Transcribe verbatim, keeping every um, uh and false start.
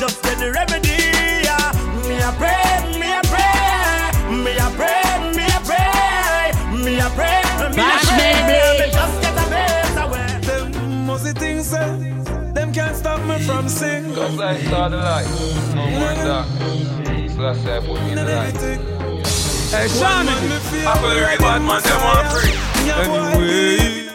just get the remedy. Me a pray, me a pray, me a pray, me a pray, me a pray, me a pray. Me just get a better way. Them must the things say, them can't stop me from singing. Cause I saw the light, no more dark. So that's why I put me in the light. Hey, Sean, I feel the real bad man, them want free. Anyway.